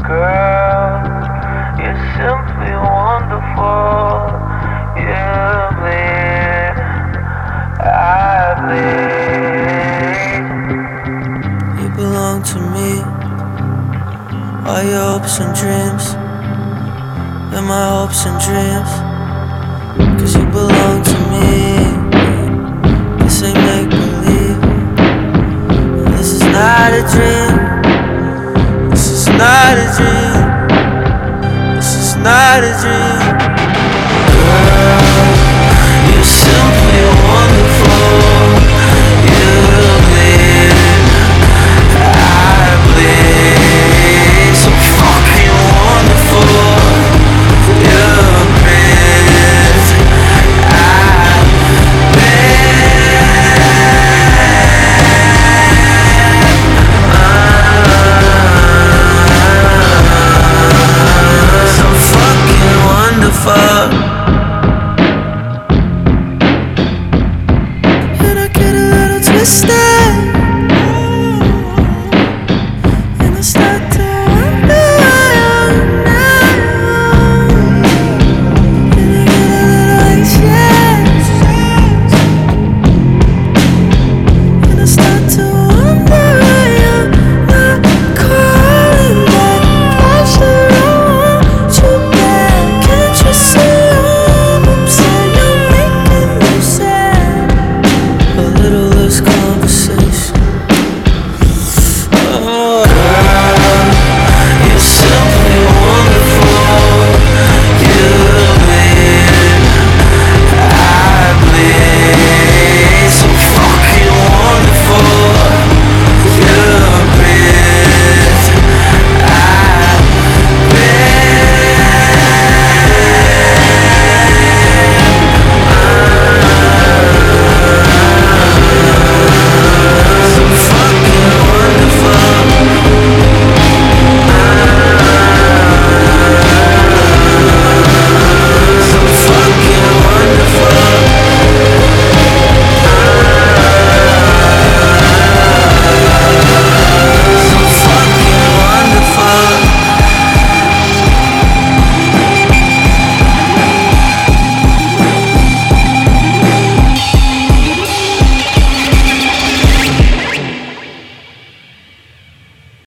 Girl, you're simply wonderful. You bleed, I bleed. You belong to me. All your hopes and dreams, and my hopes and dreams. 'Cause you belong to me. This ain't make believe. This is not a dream. This is not a dream. This is not a dream.